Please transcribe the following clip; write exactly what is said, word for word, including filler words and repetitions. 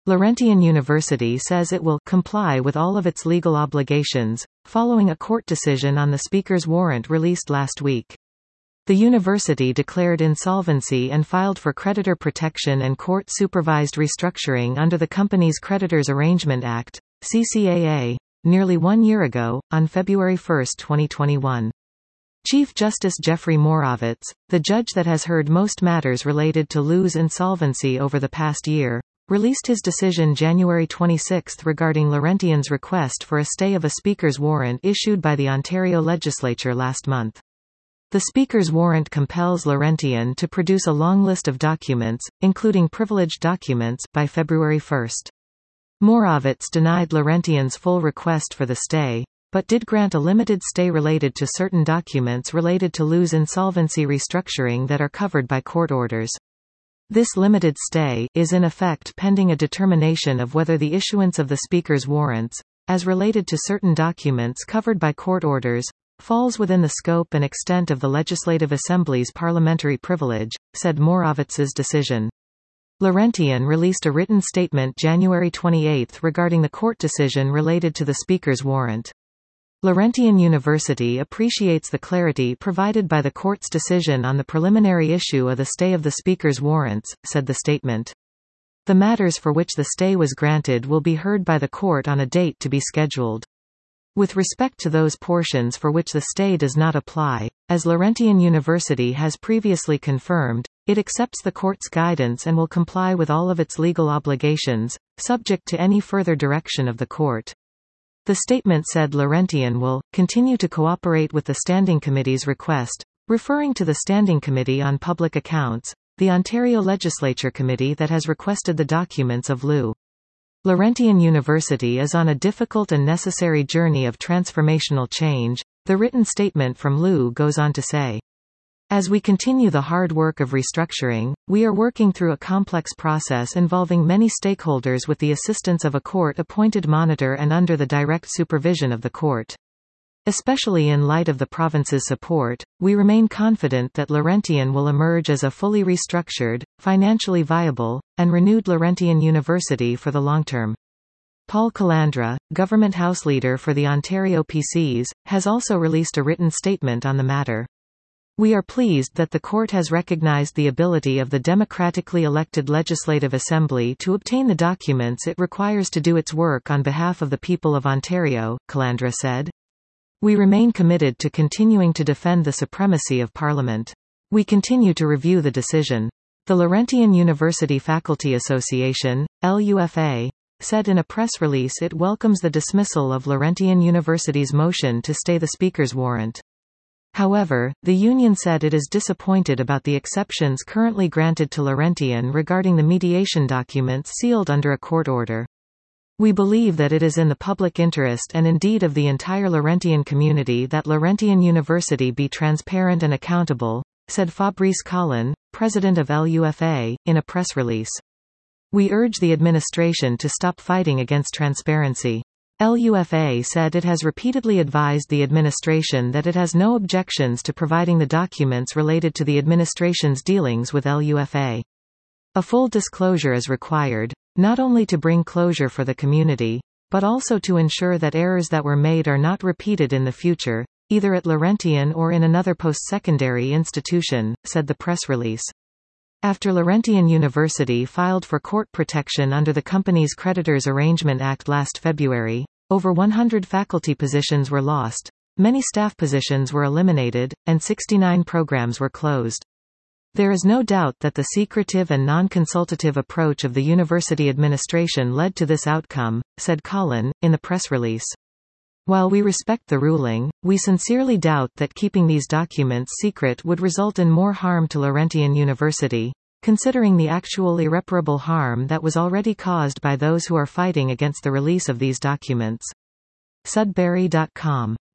Laurentian University says it will comply with all of its legal obligations, following a court decision on the Speaker's warrant released last week. The university declared insolvency and filed for creditor protection and court-supervised restructuring under the Companies Creditors Arrangement Act, C C A A, nearly one year ago, on February first twenty twenty-one. Chief Justice Jeffrey Moravec, the judge that has heard most matters related to Lou's insolvency over the past year, released his decision January twenty-sixth regarding Laurentian's request for a stay of a Speaker's warrant issued by the Ontario Legislature last month. The Speaker's warrant compels Laurentian to produce a long list of documents, including privileged documents, by February first. Moravec denied Laurentian's full request for the stay, but did grant a limited stay related to certain documents related to Lou's insolvency restructuring that are covered by court orders. This limited stay is in effect pending a determination of whether the issuance of the Speaker's warrants, as related to certain documents covered by court orders, falls within the scope and extent of the Legislative Assembly's parliamentary privilege, said Moravec's decision. Laurentian released a written statement January twenty-eighth regarding the court decision related to the Speaker's warrant. Laurentian University appreciates the clarity provided by the court's decision on the preliminary issue of the stay of the Speaker's warrants, said the statement. The matters for which the stay was granted will be heard by the court on a date to be scheduled. With respect to those portions for which the stay does not apply, as Laurentian University has previously confirmed, it accepts the court's guidance and will comply with all of its legal obligations, subject to any further direction of the court. The statement said Laurentian will continue to cooperate with the Standing Committee's request, referring to the Standing Committee on Public Accounts, the Ontario Legislature committee that has requested the documents of Lou. Laurentian University is on a difficult and necessary journey of transformational change, the written statement from Lou goes on to say. As we continue the hard work of restructuring, we are working through a complex process involving many stakeholders with the assistance of a court-appointed monitor and under the direct supervision of the court. Especially in light of the province's support, we remain confident that Laurentian will emerge as a fully restructured, financially viable, and renewed Laurentian University for the long term. Paul Calandra, Government House Leader for the Ontario P Cs, has also released a written statement on the matter. We are pleased that the court has recognized the ability of the democratically elected Legislative Assembly to obtain the documents it requires to do its work on behalf of the people of Ontario, Calandra said. We remain committed to continuing to defend the supremacy of Parliament. We continue to review the decision. The Laurentian University Faculty Association, L U F A, said in a press release it welcomes the dismissal of Laurentian University's motion to stay the Speaker's warrant. However, the union said it is disappointed about the exceptions currently granted to Laurentian regarding the mediation documents sealed under a court order. We believe that it is in the public interest and indeed of the entire Laurentian community that Laurentian University be transparent and accountable, said Fabrice Collin, president of L U F A, in a press release. We urge the administration to stop fighting against transparency. L U F A said it has repeatedly advised the administration that it has no objections to providing the documents related to the administration's dealings with L U F A. A full disclosure is required, not only to bring closure for the community, but also to ensure that errors that were made are not repeated in the future, either at Laurentian or in another post-secondary institution, said the press release. After Laurentian University filed for court protection under the Companies Creditors Arrangement Act last February, over one hundred faculty positions were lost, many staff positions were eliminated, and sixty-nine programs were closed. There is no doubt that the secretive and non-consultative approach of the university administration led to this outcome, said Collin, in the press release. While we respect the ruling, we sincerely doubt that keeping these documents secret would result in more harm to Laurentian University, considering the actual irreparable harm that was already caused by those who are fighting against the release of these documents. Sudbury dot com